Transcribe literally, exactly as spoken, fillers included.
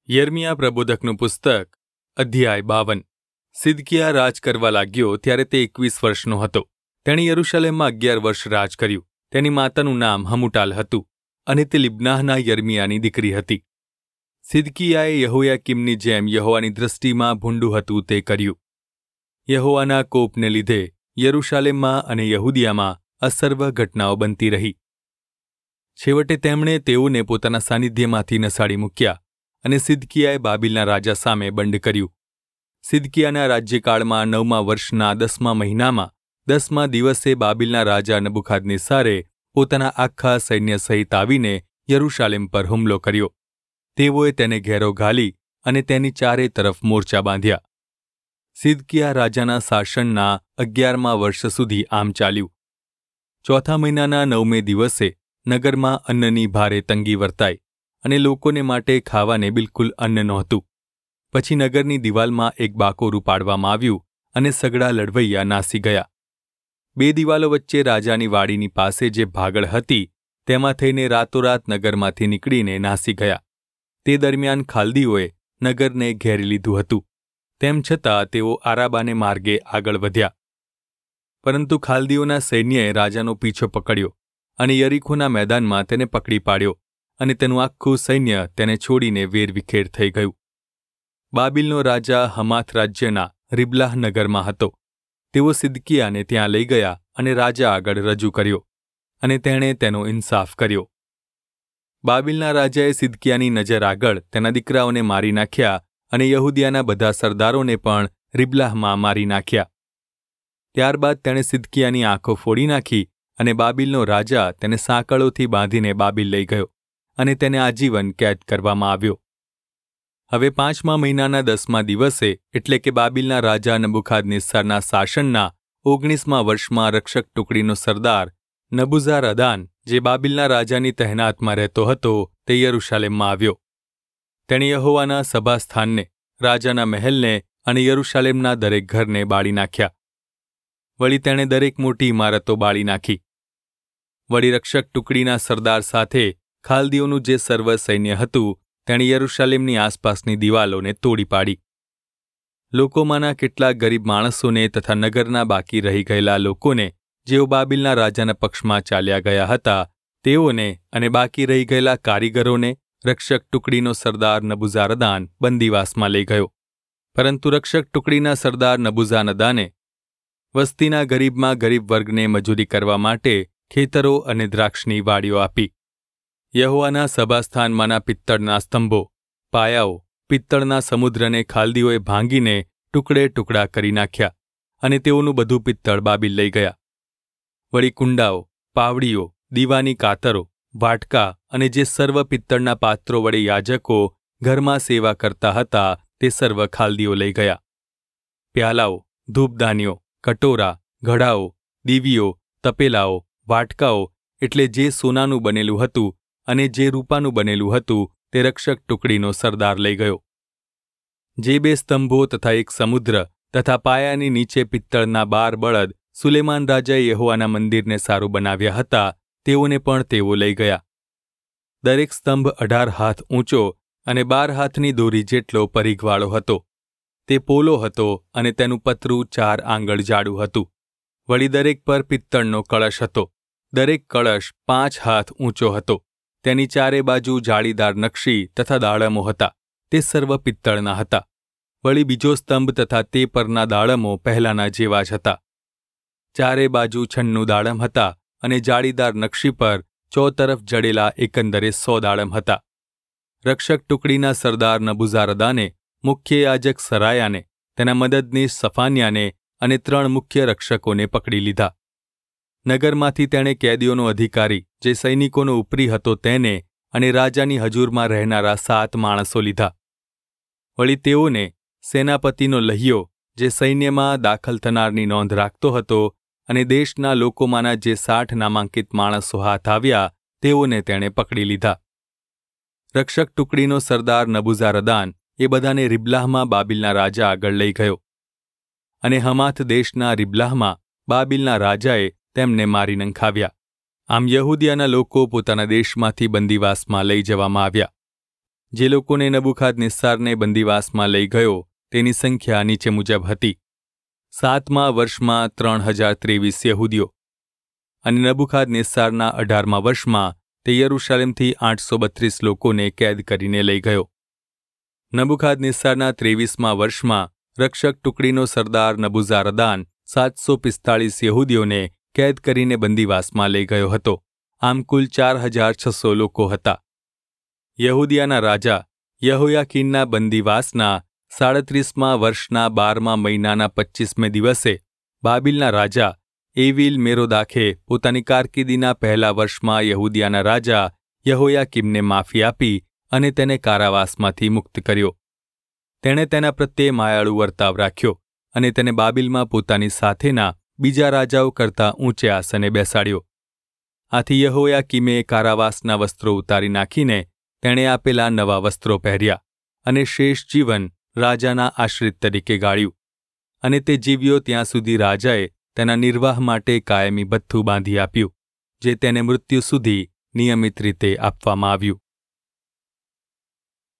યર્મિયા પ્રબોધકનું પુસ્તક અધ્યાય બાવન. સિદકિયા રાજ કરવા લાગ્યો ત્યારે તે એકવીસ વર્ષનો હતો. તેણે યરૂશલેમમાં અગિયાર વર્ષ રાજ કર્યું. તેની માતાનું નામ હમુટાલ હતું અને તે લિબ્નાહના યર્મિયાની દીકરી હતી. સિદકિયાએ યહોયાકીમની જેમ યહોવાની દૃષ્ટિમાં ભૂંડું હતું તે કર્યું. યહોવાના કોપને લીધે યરૂશાલેમમાં અને યહૂદિયામાં અસર્વ ઘટનાઓ બનતી રહી. છેવટે તેમણે તેઓને પોતાના સાનિધ્યમાંથી નસાડી મૂક્યા અને સિદકિયાએ બાબિલના રાજા સામે બંડ કર્યું. સિદકિયાના રાજ્યકાળમાં નવમા વર્ષના દસમા મહિનામાં દસમા દિવસે બાબિલના રાજા નબુખાદનેસારે પોતાના આખા સૈન્ય સહિત આવીને યરૂશાલેમ પર હુમલો કર્યો. તેઓએ તેને ઘેરો ઘાલી અને તેની ચારે તરફ મોરચા બાંધ્યા. સિદકિયા રાજાના શાસનના અગિયારમા વર્ષ સુધી આમ ચાલ્યું. ચોથા મહિનાના નવમે દિવસે નગરમાં અન્નની ભારે તંગી વર્તાઈ અને લોકોને માટે ખાવાને બિલકુલ અન્ન નહોતું. પછી નગરની દિવાલમાં એક બાકોરું પાડવામાં આવ્યું અને સગડા લડવૈયા નાસી ગયા. બે દિવાલો વચ્ચે રાજાની વાડીની પાસે જે ભાગળ હતી તેમાં થઈને રાતોરાત નગરમાંથી નીકળીને નાસી ગયા. તે દરમિયાન ખાલદીઓએ નગરને ઘેરી લીધું હતું. તેમ છતાં તેઓ આરાબાને માર્ગે આગળ વધ્યા. પરંતુ ખાલદીઓના સૈન્યએ રાજાનો પીછો પકડ્યો અને યરીખોના મેદાનમાં તેને પકડી પાડ્યો અને તેનું આખું સૈન્ય તેને છોડીને વેરવિખેર થઈ ગયું. બાબિલનો રાજા હમાથ રાજ્યના રિબલાહ નગરમાં હતો. તેઓ સિદકિયાને ત્યાં લઈ ગયા અને રાજા આગળ રજૂ કર્યો અને તેણે તેનો ઇન્સાફ કર્યો. બાબિલના રાજાએ સિદકિયાની નજર આગળ તેના દીકરાઓને મારી નાખ્યા અને યહૂદિયાના બધા સરદારોને પણ રિબલાહમાં મારી નાખ્યા. ત્યારબાદ તેણે સિદકિયાની આંખો ફોડી નાખી અને બાબિલનો રાજા તેને સાંકળોથી બાંધીને બાબિલ લઈ ગયો અને તેને આજીવન કેદ કરવામાં આવ્યો. હવે પાંચમા મહિનાના દસમા દિવસે એટલે કે બાબિલના રાજા નબુખાદનેસ્સરના શાસનના ઓગણીસમા વર્ષમાં રક્ષક ટુકડીનો સરદાર નબુઝારદાન જે બાબિલના રાજાની તહેનાતમાં રહેતો હતો તે યરૂશાલેમમાં આવ્યો. તેણે યહોવાના સભાસ્થાનને, રાજાના મહેલને અને યરૂશાલેમના દરેક ઘરને બાળી નાખ્યા. વળી તેણે દરેક મોટી ઇમારતો બાળી નાખી. વળી રક્ષક ટુકડીના સરદાર સાથે ખાલદીઓનું જે સર્વ સૈન્ય હતું તેણે યરૂશાલેમની આસપાસની દિવાલોને તોડી પાડી. લોકોમાંના કેટલાક ગરીબ માણસોને તથા નગરના બાકી રહી ગયેલા લોકોને જેઓ બાબિલના રાજાના પક્ષમાં ચાલ્યા ગયા હતા તેઓને અને બાકી રહી ગયેલા કારીગરોને રક્ષક ટુકડીનો સરદાર નબુઝારદાન બંદીવાસમાં લઈ ગયો. પરંતુ રક્ષક ટુકડીના સરદાર નબુઝારદાને વસ્તીના ગરીબમાં ગરીબ વર્ગને મજૂરી કરવા માટે ખેતરો અને દ્રાક્ષની વાડીઓ આપી. યહોવાના સભાસ્થાનમાંના પિત્તળના સ્તંભો, પાયાઓ, પિત્તળના સમુદ્રને ખાલદીઓએ ભાંગીને ટુકડે ટુકડા કરી નાખ્યા અને તેઓનું બધું પિત્તળ બાબિલ લઈ ગયા. વળી કુંડાઓ, પાવડીઓ, દીવાની કાતરો, વાટકા અને જે સર્વ પિત્તળના પાત્રો વડે યાજકો ઘરમાં સેવા કરતા હતા તે સર્વ ખાલદીઓ લઈ ગયા. પ્યાલાઓ, ધૂપદાનીઓ, કટોરા, ઘડાઓ, દીવીઓ, તપેલાઓ, વાટકાઓ એટલે જે સોનાનું બનેલું હતું અને જે રૂપાનું બનેલું હતું તે રક્ષક ટુકડીનો સરદાર લઈ ગયો. જે બે સ્તંભો તથા એક સમુદ્ર તથા પાયાની નીચે પિત્તળના બાર બળદ સુલેમાન રાજાએ યહોવાના મંદિરને સારું બનાવ્યા હતા તેઓને પણ તેઓ લઈ ગયા. દરેક સ્તંભ અઢાર હાથ ઊંચો અને બાર હાથની દોરી જેટલો પરીઘવાળો હતો. તે પોલો હતો અને તેનું પતરું ચાર આંગળ જાડું હતું. વળી દરેક પર પિત્તળનો કળશ હતો. દરેક કળશ પાંચ હાથ ઊંચો હતો. તેની ચારે બાજુ જાળીદાર નકશી તથા દાળમો હતા. તે સર્વ પિત્તળના હતા. વળી બીજો સ્તંભ તથા તે પરના દાળમો પહેલાના જેવા જ હતા. ચારે બાજુ છન્નું દાળમ હતા અને જાળીદાર નકશી પર ચોતરફ જડેલા એકંદરે સો દાળમ હતા. રક્ષક ટુકડીના સરદાર નબુઝારદાને મુખ્ય યાજક સરાયાને, તેના મદદનીશ સફાન્યાને અને ત્રણ મુખ્ય રક્ષકોને પકડી લીધા. નગરમાંથી તેણે કેદીઓનો અધિકારી જે સૈનિકોનો ઉપરી હતો તેને અને રાજાની હજૂરમાં રહેનારા સાત માણસો લીધા. વળી તેઓને સેનાપતિનો લહિયો જે સૈન્યમાં દાખલ થનારની નોંધ રાખતો હતો અને દેશના લોકોમાંના જે સાઠ નામાંકિત માણસો હાથ આવ્યા તેઓને તેણે પકડી લીધા. રક્ષક ટુકડીનો સરદાર નબુઝારદાન એ બધાને રિબલાહમાં બાબિલના રાજા આગળ લઈ ગયો અને હમાથ દેશના રિબલાહમાં બાબિલના રાજાએ તેમને મારી નંખાવ્યા. આમ યહૂદિયાના લોકો પોતાના દેશમાંથી બંદીવાસમાં લઈ જવામાં આવ્યા. જે લોકોને નબુખાદનેસ્સારને બંદીવાસમાં લઈ ગયો તેની સંખ્યા નીચે મુજબ હતી. સાતમા વર્ષમાં ત્રણ હજાર ત્રેવીસ યહૂદીઓ, અને નબુખાદનેસ્સારના અઢારમા વર્ષમાં તે યરૂશાલેમથી આઠસો બત્રીસ લોકોને કેદ કરીને લઈ ગયો. નબુખાદનેસ્સારના ત્રેવીસમા વર્ષમાં રક્ષક ટુકડીનો સરદાર નબુઝારદાન સાતસો પિસ્તાળીસ યહૂદીઓને કેદ કરીને બંદીવાસમાં લઈ ગયો હતો. આમ કુલ ચાર હજાર છસો લોકો હતા. યહૂદિયાના રાજા યહોયાકીનના બંદીવાસના સાડત્રીસમા વર્ષના બારમા મહિનાના પચ્ચીસમે દિવસે બાબિલના રાજા એવિલ મેરોદાખે પોતાની કારકિર્દીના પહેલા વર્ષમાં યહૂદિયાના રાજા યહોયાકીમને માફી આપી અને તેને કારાવાસમાંથી મુક્ત કર્યો. તેણે તેના પ્રત્યે માયાળુ વર્તાવ રાખ્યો અને તેને બાબિલમાં પોતાની સાથેના બીજા રાજાઓ કરતાં ઊંચે આસને બેસાડ્યો. આથી યહોયાકીમે કારાવાસના વસ્ત્રો ઉતારી નાખીને તેણે આપેલા નવા વસ્ત્રો પહેર્યા અને શેષ જીવન રાજાના આશ્રિત તરીકે ગાળ્યું. અને તે જીવ્યો ત્યાં સુધી રાજાએ તેના નિર્વાહ માટે કાયમી ભથ્થું બાંધી આપ્યું, જે તેને મૃત્યુ સુધી નિયમિત રીતે આપવામાં આવ્યું.